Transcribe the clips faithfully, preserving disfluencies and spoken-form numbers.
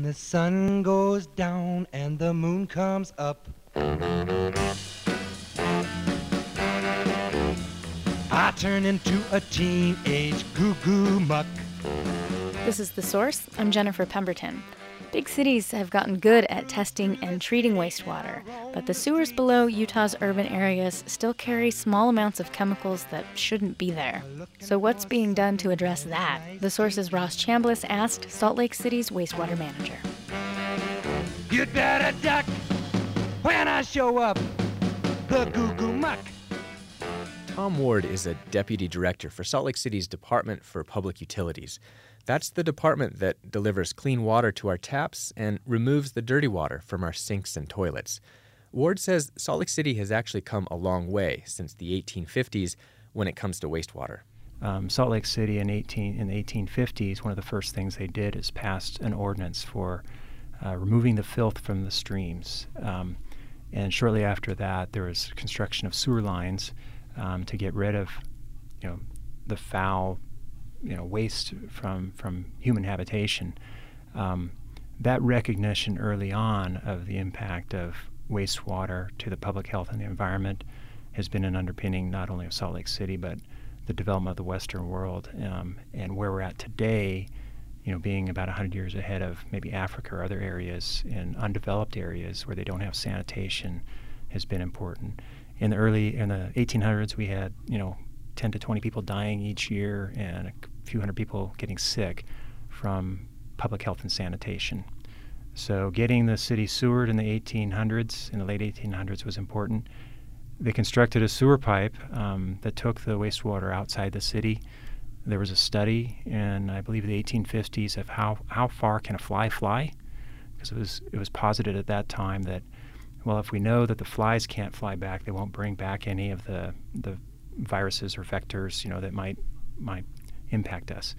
the sun goes down and the moon comes up, I turn into a teenage goo-goo muck. This is The Source. I'm Jennifer Pemberton. Big cities have gotten good at testing and treating wastewater, but the sewers below Utah's urban areas still carry small amounts of chemicals that shouldn't be there. So what's being done to address that? The Source's Ross Chambliss asked Salt Lake City's wastewater manager. You'd better duck when I show up, the goo-goo muck. Tom Ward is a deputy director for Salt Lake City's Department for Public Utilities. That's the department that delivers clean water to our taps and removes the dirty water from our sinks and toilets. Ward says Salt Lake City has actually come a long way since the eighteen fifties when it comes to wastewater. Um, Salt Lake City in, eighteen, in the eighteen fifties, one of the first things they did is passed an ordinance for uh, removing the filth from the streams. Um, and shortly after that, there was construction of sewer lines um, to get rid of, you know, the foul, you know, waste from, from human habitation. Um, that recognition early on of the impact of wastewater to the public health and the environment has been an underpinning not only of Salt Lake City, but the development of the Western world. Um, and where we're at today, you know, being about one hundred years ahead of maybe Africa or other areas in undeveloped areas where they don't have sanitation has been important. In the early, in the eighteen hundreds, we had, you know, ten to twenty people dying each year and a few hundred people getting sick from public health and sanitation. So getting the city sewered in the eighteen hundreds, in the late eighteen hundreds, was important. They constructed a sewer pipe um, that took the wastewater outside the city. There was a study in, I believe, the eighteen fifties of how, how far can a fly fly? Because it was, it was posited at that time that, well, if we know that the flies can't fly back, they won't bring back any of the, the viruses or vectors, you know, that might might impact us.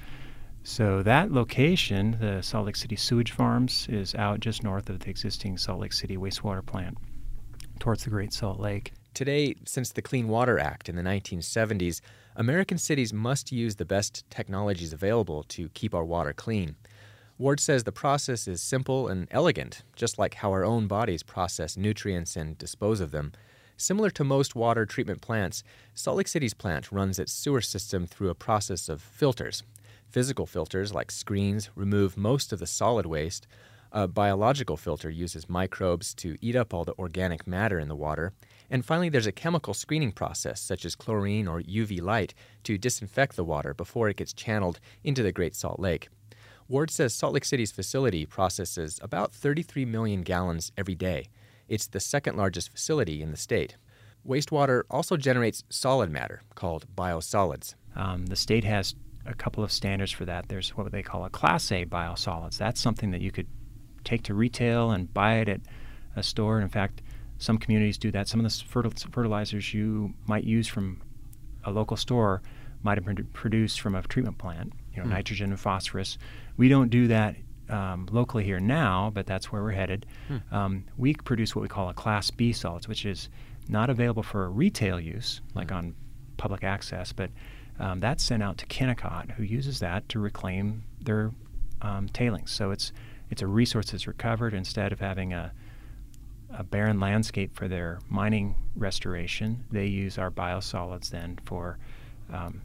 So that location, the Salt Lake City Sewage Farms, is out just north of the existing Salt Lake City wastewater plant towards the Great Salt Lake. Today, since the Clean Water Act in the nineteen seventies, American cities must use the best technologies available to keep our water clean. Ward says the process is simple and elegant, just like how our own bodies process nutrients and dispose of them. Similar to most water treatment plants, Salt Lake City's plant runs its sewer system through a process of filters. Physical filters, like screens, remove most of the solid waste. A biological filter uses microbes to eat up all the organic matter in the water. And finally, there's a chemical screening process, such as chlorine or U V light, to disinfect the water before it gets channeled into the Great Salt Lake. Ward says Salt Lake City's facility processes about thirty-three million gallons every day. It's the second largest facility in the state. Wastewater also generates solid matter, called biosolids. Um, the state has a couple of standards for that. There's what they call a Class A biosolids. That's something that you could take to retail and buy it at a store. In fact, some communities do that. Some of the fertil- fertilizers you might use from a local store might have been produced from a treatment plant, you know, mm. nitrogen and phosphorus. We don't do that Um, locally here now, but that's where we're headed. Hmm. Um, we produce what we call a Class B solids, which is not available for retail use, like on public access, but um, that's sent out to Kennecott, who uses that to reclaim their um, tailings. So it's it's a resource that's recovered. Instead of having a, a barren landscape for their mining restoration, they use our biosolids then for um,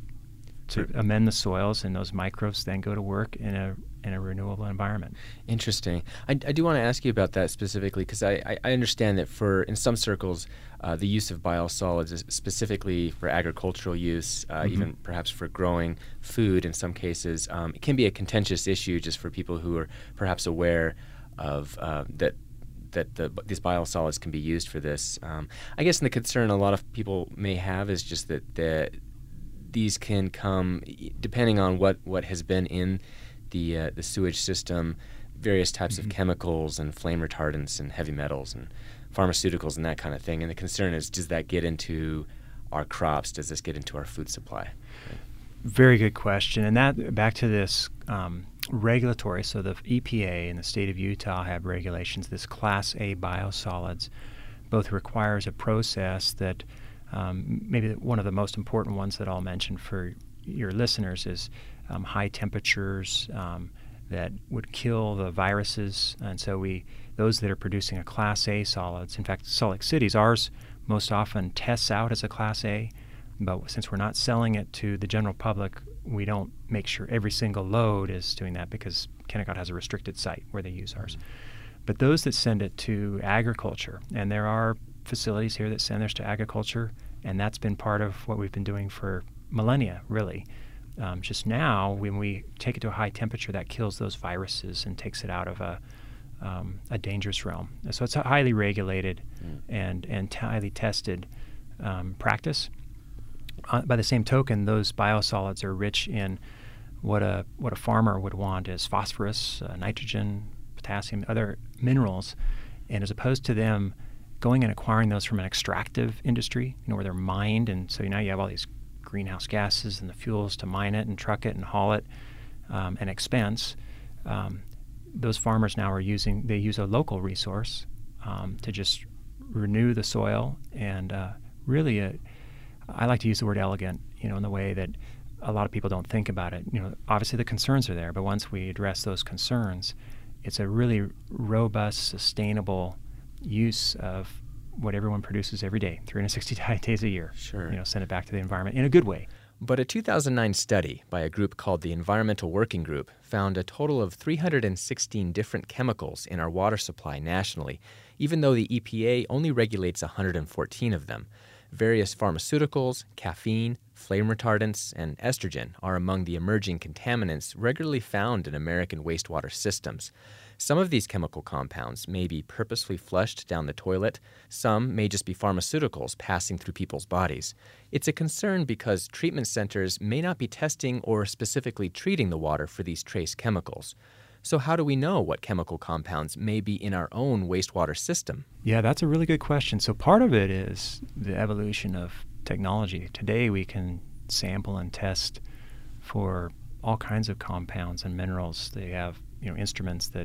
to amend the soils, and those microbes then go to work in a in a renewable environment. Interesting. I, I do want to ask you about that specifically, because I, I, I understand that for in some circles, uh, the use of biosolids is specifically for agricultural use, uh, mm-hmm. even perhaps for growing food in some cases. Um, it can be a contentious issue just for people who are perhaps aware of uh, that that the, these biosolids can be used for this. Um, I guess the concern a lot of people may have is just that the, these can come, depending on what, what has been in the uh, the sewage system, various types mm-hmm. of chemicals and flame retardants and heavy metals and pharmaceuticals and that kind of thing. And the concern is, does that get into our crops? Does this get into our food supply? Right. Very good question. And that back to this um, regulatory. So the E P A and the state of Utah have regulations. This Class A biosolids both requires a process that um, maybe one of the most important ones that I'll mention for your listeners is um, high temperatures, um, that would kill the viruses. And so we, those that are producing a Class A solids, in fact, Salt Lake City's, ours most often tests out as a Class A, but since we're not selling it to the general public, we don't make sure every single load is doing that because Kennecott has a restricted site where they use ours. But those that send it to agriculture, and there are facilities here that send theirs to agriculture, and that's been part of what we've been doing for millennia, really. Um, just now, when we take it to a high temperature, that kills those viruses and takes it out of a um, a dangerous realm. So it's a highly regulated mm. and and highly tested um, practice. Uh, by the same token, those biosolids are rich in what a what a farmer would want is phosphorus, uh, nitrogen, potassium, other minerals, and as opposed to them going and acquiring those from an extractive industry, you know, where they're mined, and so now you have all these greenhouse gases and the fuels to mine it and truck it and haul it, um, and expense. Um, those farmers now are using, they use a local resource um, to just renew the soil, and uh, really, a, I like to use the word elegant, you know, in the way that a lot of people don't think about it. You know, obviously the concerns are there, but once we address those concerns, it's a really robust, sustainable use of what everyone produces every day, three hundred sixty days a year. Sure. You know, send it back to the environment in a good way. But a two thousand nine study by a group called the Environmental Working Group found a total of three hundred sixteen different chemicals in our water supply nationally, even though the E P A only regulates one hundred fourteen of them. Various pharmaceuticals, caffeine, flame retardants, and estrogen are among the emerging contaminants regularly found in American wastewater systems. Some of these chemical compounds may be purposely flushed down the toilet. Some may just be pharmaceuticals passing through people's bodies. It's a concern because treatment centers may not be testing or specifically treating the water for these trace chemicals. So how do we know what chemical compounds may be in our own wastewater system? Yeah, that's a really good question. So part of it is the evolution of technology. Today we can sample and test for all kinds of compounds and minerals. They have, you know, instruments that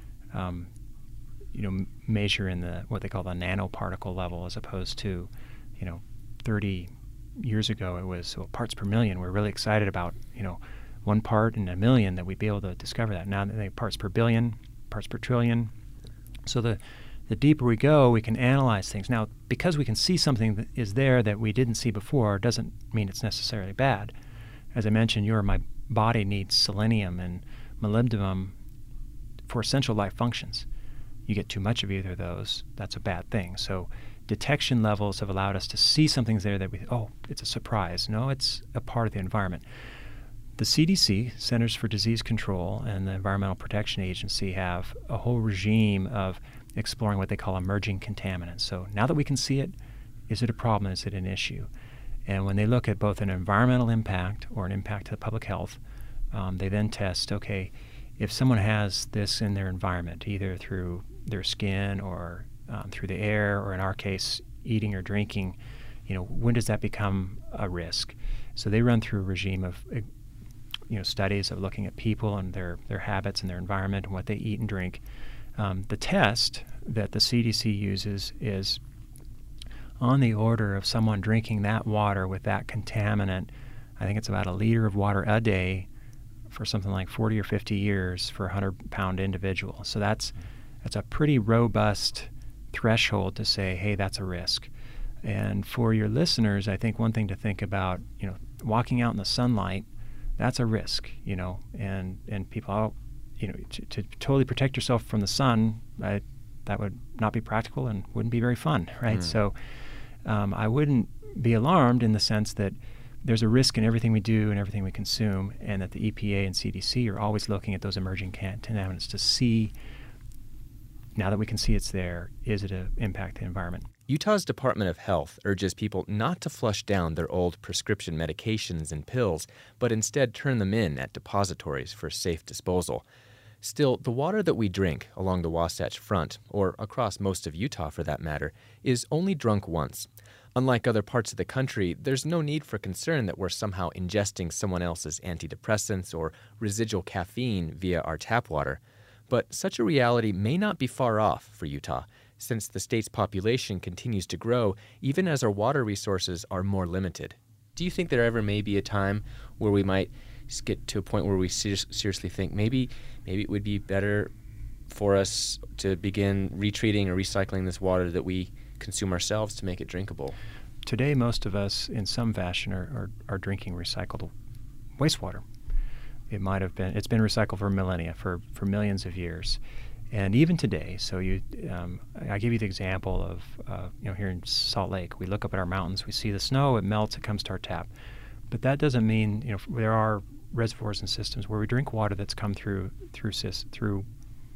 um, you know, measure in the what they call the nanoparticle level, as opposed to, you know, thirty years ago it was well, parts per million. We're really excited about, you know, one part in a million that we'd be able to discover that. Now they parts per billion, parts per trillion. So the the deeper we go, we can analyze things. Now, because we can see something that is there that we didn't see before, doesn't mean it's necessarily bad. As I mentioned, your my body needs selenium and molybdenum for essential life functions. You get too much of either of those, that's a bad thing. So detection levels have allowed us to see something's there that we, oh, it's a surprise. No, it's a part of the environment. The C D C, Centers for Disease Control, and the Environmental Protection Agency have a whole regime of exploring what they call emerging contaminants. So now that we can see it, is it a problem? Is it an issue? And when they look at both an environmental impact or an impact to the public health, um, they then test, okay, if someone has this in their environment, either through their skin or um, through the air, or in our case, eating or drinking, you know, when does that become a risk? So they run through a regime of uh, you know, studies of looking at people and their, their habits and their environment and what they eat and drink. Um, the test that the C D C uses is on the order of someone drinking that water with that contaminant. I think it's about a liter of water a day for something like forty or fifty years for a one hundred pound individual. So that's that's a pretty robust threshold to say, hey, that's a risk. And for your listeners, I think one thing to think about, you know, walking out in the sunlight, that's a risk, you know, and, and people, oh, you know, to, to totally protect yourself from the sun, I, that would not be practical and wouldn't be very fun, right? Mm. So um, I wouldn't be alarmed in the sense that there's a risk in everything we do and everything we consume, and that the E P A and C D C are always looking at those emerging contaminants to see, now that we can see it's there, is it an impact the environment? Utah's Department of Health urges people not to flush down their old prescription medications and pills, but instead turn them in at depositories for safe disposal. Still, the water that we drink along the Wasatch Front, or across most of Utah for that matter, is only drunk once. Unlike other parts of the country, there's no need for concern that we're somehow ingesting someone else's antidepressants or residual caffeine via our tap water. But such a reality may not be far off for Utah, since the state's population continues to grow even as our water resources are more limited. Do you think there ever may be a time where we might get to a point where we ser- seriously think maybe maybe it would be better for us to begin retreating or recycling this water that we consume ourselves to make it drinkable? Today, most of us, in some fashion, are, are, are drinking recycled wastewater. It might have been, it's been recycled for millennia, for, for millions of years. And even today, so you, um, I give you the example of, uh, you know, here in Salt Lake, we look up at our mountains, we see the snow, it melts, it comes to our tap. But that doesn't mean, you know, there are reservoirs and systems where we drink water that's come through through through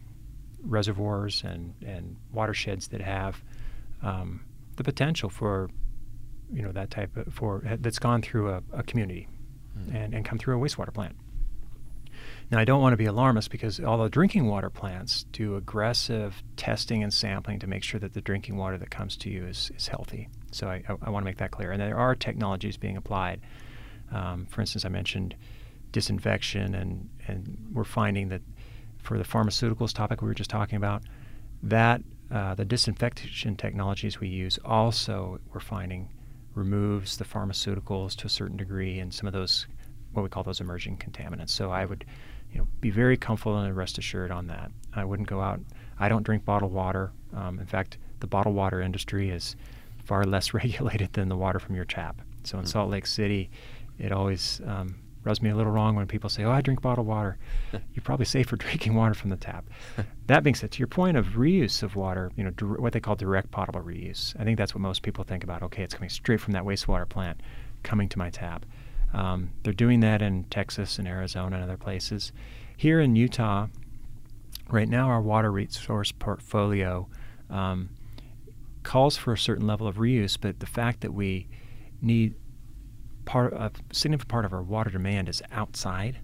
reservoirs and, and watersheds that have um, the potential for, you know, that type of, for, that's gone through a, a community mm. and, and come through a wastewater plant. Now, I don't want to be alarmist because all the drinking water plants do aggressive testing and sampling to make sure that the drinking water that comes to you is, is healthy. So I, I, I want to make that clear. And there are technologies being applied. Um, for instance, I mentioned disinfection, and, and we're finding that for the pharmaceuticals topic we were just talking about, that uh, the disinfection technologies we use also, we're finding, removes the pharmaceuticals to a certain degree and some of those, what we call those emerging contaminants. So I would, you know, be very comfortable and rest assured on that. I wouldn't go out. I don't drink bottled water. Um, in fact, the bottled water industry is far less regulated than the water from your tap. So in mm-hmm. Salt Lake City, it always um, rubs me a little wrong when people say, oh, I drink bottled water. You're probably safer drinking water from the tap. That being said, to your point of reuse of water, you know, dir- what they call direct potable reuse, I think that's what most people think about. Okay, it's coming straight from that wastewater plant, coming to my tap. Um, they're doing that in Texas and Arizona and other places. Here in Utah, right now our water resource portfolio um, calls for a certain level of reuse, but the fact that we need part, a significant part of our water demand is outside,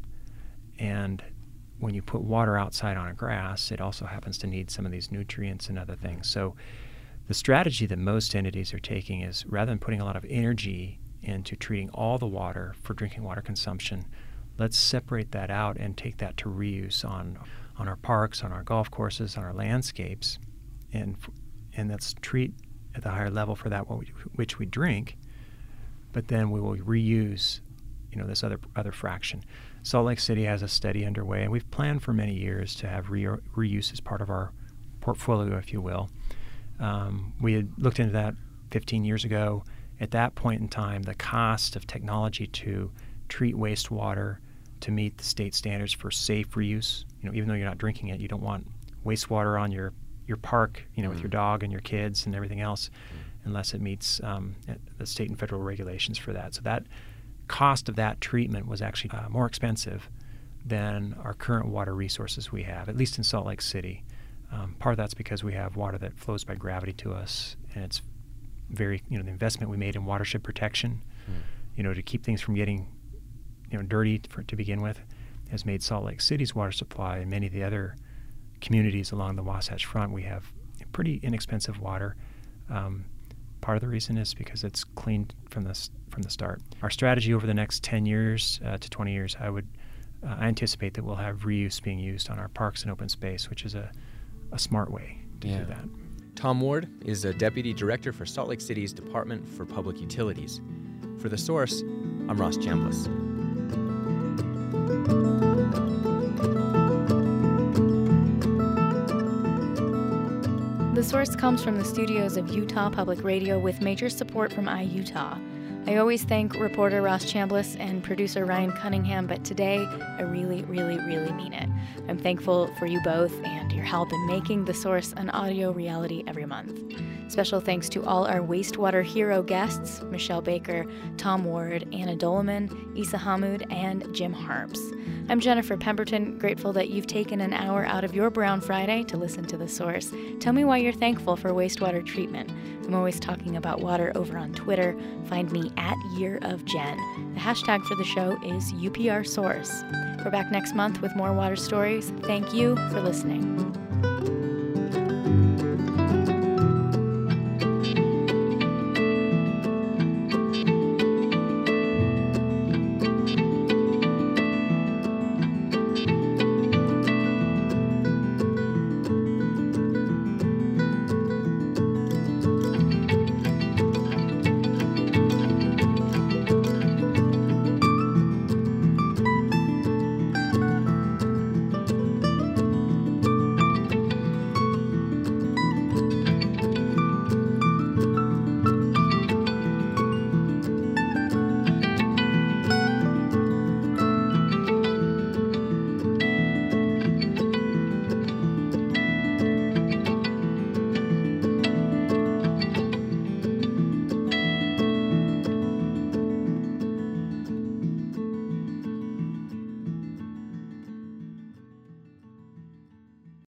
and when you put water outside on a grass, it also happens to need some of these nutrients and other things. So the strategy that most entities are taking is, rather than putting a lot of energy into treating all the water for drinking water consumption, let's separate that out and take that to reuse on on our parks, on our golf courses, on our landscapes, and and let's treat at the higher level for that which we drink, but then we will reuse, you know, this other other fraction. Salt Lake City has a study underway, and we've planned for many years to have re- reuse as part of our portfolio, if you will. Um, we had looked into that fifteen years ago. At that point in time, the cost of technology to treat wastewater to meet the state standards for safe reuse, you know, even though you're not drinking it, you don't want wastewater on your, your park, you know, mm. with your dog and your kids and everything else, mm. unless it meets um, the state and federal regulations for that. So that cost of that treatment was actually uh, more expensive than our current water resources we have, at least in Salt Lake City. Um, part of that's because we have water that flows by gravity to us, and it's very, you know, the investment we made in watershed protection, hmm. you know, to keep things from getting, you know, dirty for, to begin with, has made Salt Lake City's water supply and many of the other communities along the Wasatch Front, we have pretty inexpensive water. Um, part of the reason is because it's cleaned from the from the start. Our strategy over the next ten years uh, to twenty years, I would uh, I anticipate that we'll have reuse being used on our parks and open space, which is a, a smart way to yeah. do that. Tom Ward is a Deputy Director for Salt Lake City's Department for Public Utilities. For The Source, I'm Ross Chambliss. The Source comes from the studios of Utah Public Radio with major support from iUtah. I always thank reporter Ross Chambliss and producer Ryan Cunningham, but today I really, really, really mean it. I'm thankful for you both and your help in making The Source an audio reality every month. Special thanks to all our wastewater hero guests, Michelle Baker, Tom Ward, Anna Dolaman, Isa Hammoud, and Jim Harps. I'm Jennifer Pemberton, grateful that you've taken an hour out of your Brown Friday to listen to The Source. Tell me why you're thankful for wastewater treatment. I'm always talking about water over on Twitter. Find me at Year of Jen. The hashtag for the show is U P R Source. We're back next month with more water stories. Thank you for listening.